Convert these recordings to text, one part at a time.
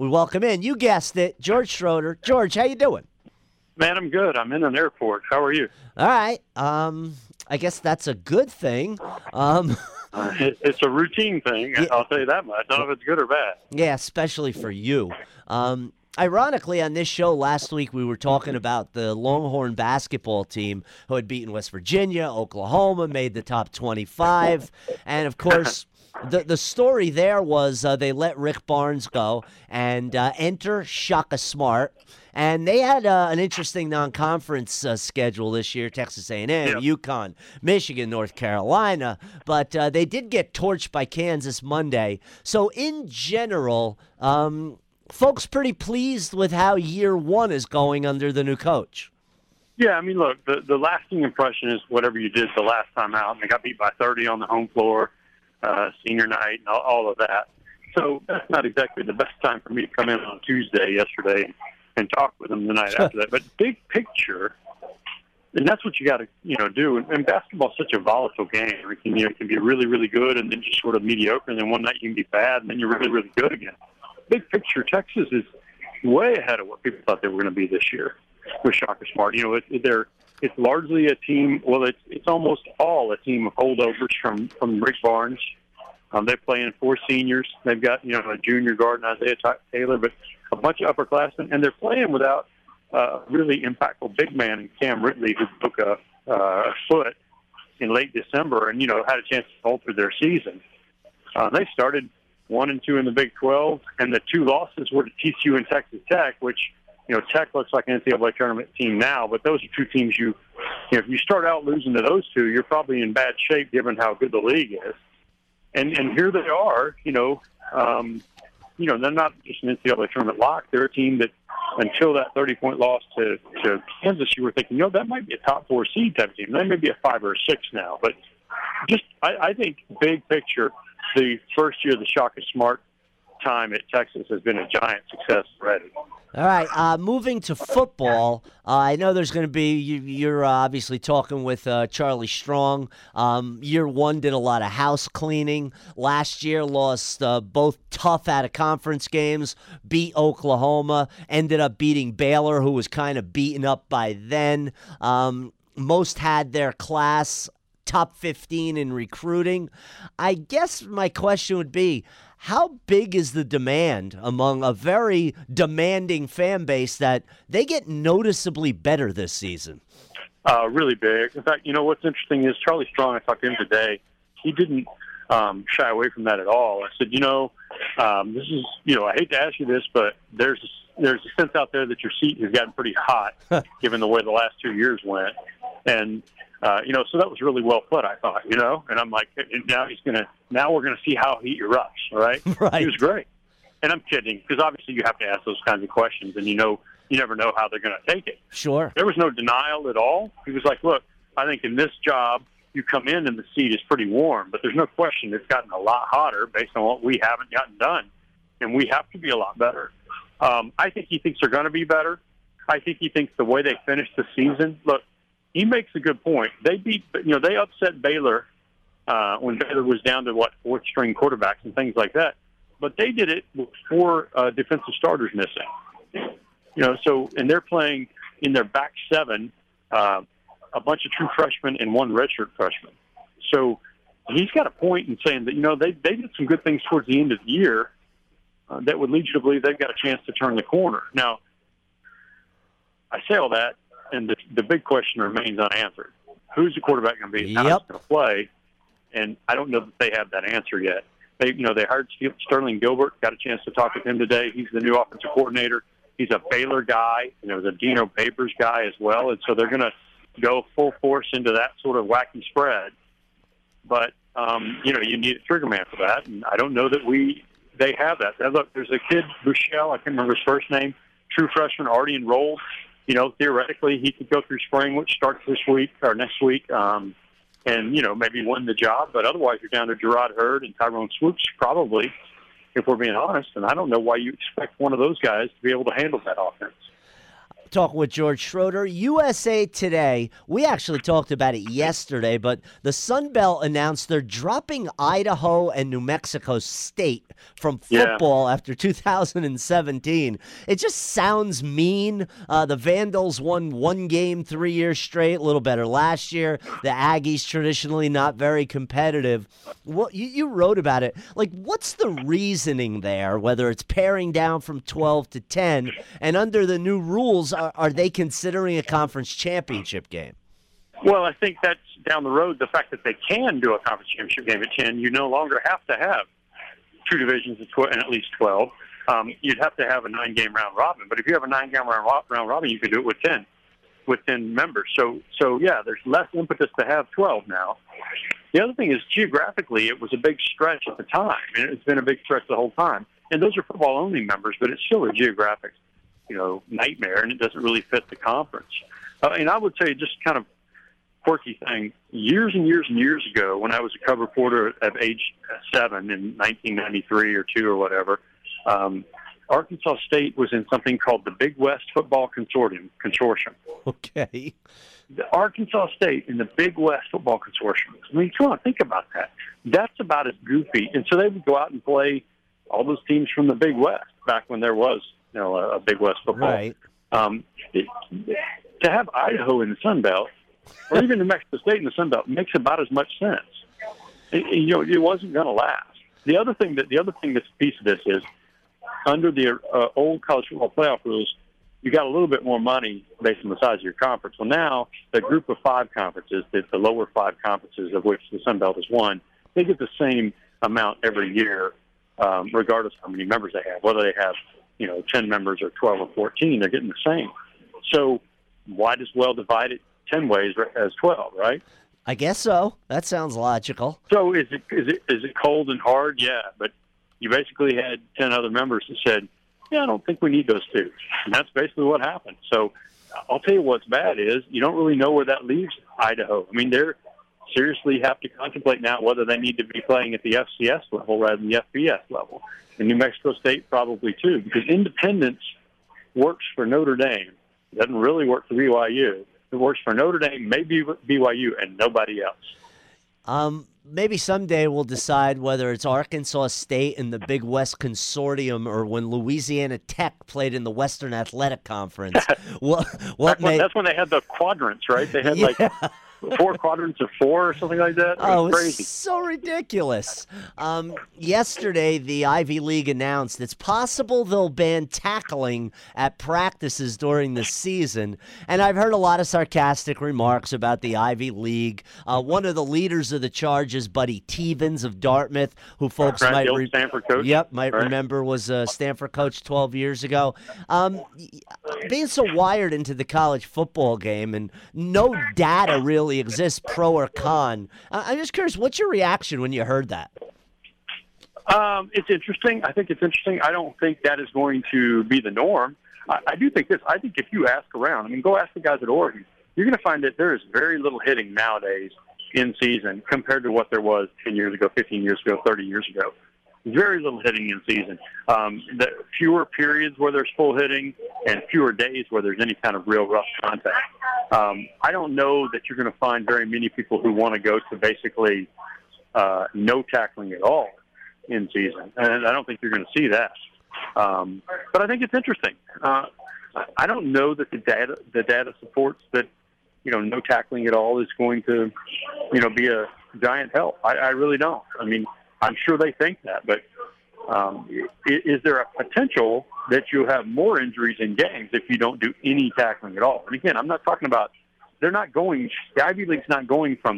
We welcome in, you guessed it, George Schroeder. George, how you doing? Man, I'm good. I'm in an airport. How are you? All right. I guess that's a good thing. It's a routine thing. Yeah. I'll tell you that much. I don't know if it's good or bad. Yeah, especially for you. Ironically, on this show last week, we were talking about the Longhorn basketball team who had beaten West Virginia, Oklahoma, made the top 25. And, of course, the story there was they let Rick Barnes go and enter Shaka Smart. And they had an interesting non-conference schedule this year, Texas A&M, UConn, Michigan, North Carolina. But they did get torched by Kansas Monday. So, in general, folks pretty pleased with how year one is going under the new coach. Yeah, I mean, look, the lasting impression is whatever you did the last time out. And they got beat by 30 on the home floor, senior night, and all of that. So that's not exactly the best time for me to come in on Tuesday, yesterday, and talk with them the night after that. But big picture, and that's what you got to do. And basketball's such a volatile game. It can be really, really good, and then just sort of mediocre. And then one night you can be bad, and then you're really, really good again. Big picture, Texas is way ahead of what people thought they were going to be this year with Shaka Smart. It's largely a team. Well, it's almost all a team of holdovers from Rick Barnes. They play in 4 seniors. They've got a junior guard, Isaiah Taylor, but a bunch of upperclassmen, and they're playing without a really impactful big man in Cam Ridley, who broke a foot in late December, and had a chance to alter their season. They started 1-2 in the Big 12, and the 2 losses were to TCU and Texas Tech, which, Tech looks like an NCAA tournament team now, but those are 2 teams if you start out losing to those 2, you're probably in bad shape given how good the league is. And here they are, they're not just an NCAA tournament lock. They're a team that, until that 30-point loss to Kansas, you were thinking, that might be a top 4 seed type of team. They may be a 5 or a 6 now, but I think big picture, the first year of the Shaka Smart time at Texas has been a giant success already. All right, moving to football, I know there's going to be, you're obviously talking with Charlie Strong. Year one did a lot of house cleaning. Last year lost both tough out-of-conference games, beat Oklahoma, ended up beating Baylor, who was kind of beaten up by then. Most had their class top 15 in recruiting. I guess my question would be, how big is the demand among a very demanding fan base that they get noticeably better this season? Really big. In fact, what's interesting is Charlie Strong, I talked to him today, he didn't shy away from that at all. I said, this is, I hate to ask you this, but there's a sense out there that your seat has gotten pretty hot given the way the last 2 years went. And, so that was really well put, I thought, and I'm like, now we're going to see how he erupts, right? Right. He was great. And I'm kidding, because obviously you have to ask those kinds of questions, and you never know how they're going to take it. Sure. There was no denial at all. He was like, look, I think in this job, you come in and the seat is pretty warm, but there's no question it's gotten a lot hotter based on what we haven't gotten done, and we have to be a lot better. I think he thinks they're going to be better. I think he thinks the way they finished the season, look, he makes a good point. They they upset Baylor when Baylor was down to 4th-string quarterbacks and things like that. But they did it with 4 defensive starters missing. And they're playing in their back 7, a bunch of true freshmen and 1 redshirt freshman. So he's got a point in saying that they did some good things towards the end of the year that would lead you to believe they've got a chance to turn the corner. Now, I say all that, and the big question remains unanswered. Who's the quarterback going to be? How he's going to play? And I don't know that they have that answer yet. They hired Sterling Gilbert. Got a chance to talk with him today. He's the new offensive coordinator. He's a Baylor guy. He's a Dino Papers guy as well. And so they're going to go full force into that sort of wacky spread. But you need a trigger man for that. And I don't know that they have that. Now, look, there's a kid, Bushell. I can't remember his first name. True freshman, already enrolled. Theoretically, he could go through spring, which starts this week or next week, and, maybe win the job. But otherwise, you're down to Gerard Hurd and Tyrone Swoops, probably, if we're being honest. And I don't know why you expect one of those guys to be able to handle that offense. talking with George Schroeder. USA Today, we actually talked about it yesterday, but the Sun Belt announced they're dropping Idaho and New Mexico State from football after 2017. It just sounds mean. The Vandals won one game 3 years straight, a little better last year. The Aggies traditionally not very competitive. What you wrote about it. Like, what's the reasoning there, whether it's paring down from 12 to 10, and under the new rules, are they considering a conference championship game? Well, I think that's down the road. The fact that they can do a conference championship game at 10, you no longer have to have two divisions and at least 12. You'd have to have a 9-game round robin. But if you have a 9-game round robin, you can do it with 10 members. So yeah, there's less impetus to have 12 now. The other thing is, geographically, it was a big stretch at the time, and it's been a big stretch the whole time. And those are football-only members, but it's still a geographic, nightmare, and it doesn't really fit the conference. And I would say, just kind of quirky thing, years and years and years ago, when I was a cub reporter at age 7 in 1993 or 2 or whatever, Arkansas State was in something called the Big West Football Consortium. Okay. The Arkansas State in the Big West Football Consortium. I mean, come on, think about that. That's about as goofy. And so they would go out and play all those teams from the Big West back when there was, a Big West football. Right. To have Idaho in the Sun Belt, or even New Mexico State in the Sun Belt, makes about as much sense. It wasn't going to last. The other thing that's a piece of this is, under the old college football playoff rules, you got a little bit more money based on the size of your conference. Well, now the group of 5 conferences, the lower 5 conferences of which the Sun Belt is one, they get the same amount every year, regardless of how many members they have. Whether they have 10 members or 12 or 14, they're getting the same. So why just divide it 10 ways as 12, right? I guess so. That sounds logical. So is it cold and hard? Yeah, but you basically had 10 other members that said, I don't think we need those 2. And that's basically what happened. So I'll tell you what's bad is you don't really know where that leaves Idaho. I mean, they're seriously have to contemplate now whether they need to be playing at the FCS level rather than the FBS level. And New Mexico State probably too, because independence works for Notre Dame. It doesn't really work for BYU. It works for Notre Dame, maybe BYU, and nobody else. Maybe someday we'll decide whether it's Arkansas State in the Big West Consortium or when Louisiana Tech played in the Western Athletic Conference. That's when they had the quadrants, right? They had 4 quadrants of 4 or something like that. It was crazy. So ridiculous. Yesterday, the Ivy League announced it's possible they'll ban tackling at practices during the season. And I've heard a lot of sarcastic remarks about the Ivy League. One of the leaders of the charge is Buddy Tevens of Dartmouth, who folks might Stanford coach. Remember was a Stanford coach 12 years ago. Being so wired into the college football game and no data really exists, pro or con. I'm just curious, what's your reaction when you heard that? It's interesting. I think it's interesting. I don't think that is going to be the norm. I do think this. I think if you ask around, go ask the guys at Oregon, you're going to find that there is very little hitting nowadays in season compared to what there was 10 years ago, 15 years ago, 30 years ago. Very little hitting in season. The fewer periods where there's full hitting and fewer days where there's any kind of real rough contact. I don't know that you're going to find very many people who want to go to basically no tackling at all in season. And I don't think you're going to see that. But I think it's interesting. I don't know that the data supports that, no tackling at all is going to, be a giant help. I really don't. I'm sure they think that, but is there a potential that you'll have more injuries in games if you don't do any tackling at all? And again, I'm not talking about the Ivy League's not going from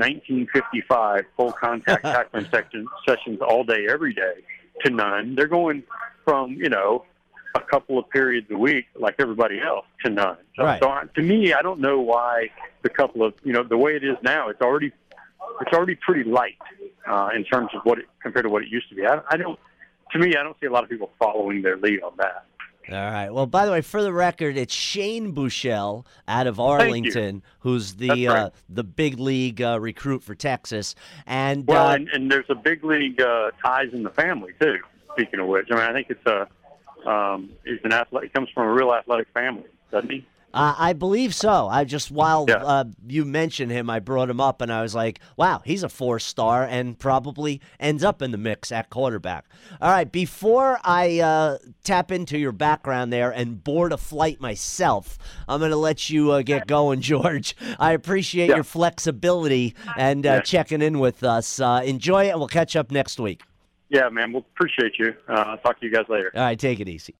1955 full contact tackling sessions all day, every day to none. They're going from, a couple of periods a week like everybody else to none. Right. So to me, I don't know why the couple of, the way it is now, it's already pretty light in terms of compared to what it used to be. I don't see a lot of people following their lead on that. All right. Well, by the way, for the record, it's Shane Buechele out of Arlington, who's the big league recruit for Texas. And and there's a big league ties in the family too. Speaking of which, I think it's he's an athlete. He comes from a real athletic family. doesn't he? I believe so. I just, while Yeah. you mentioned him, I brought him up, and I was like, wow, he's a 4-star and probably ends up in the mix at quarterback. All right, before I tap into your background there and board a flight myself, I'm going to let you get going, George. I appreciate your flexibility and checking in with us. Enjoy it, and we'll catch up next week. Yeah, man. We'll appreciate you. I'll talk to you guys later. All right, take it easy.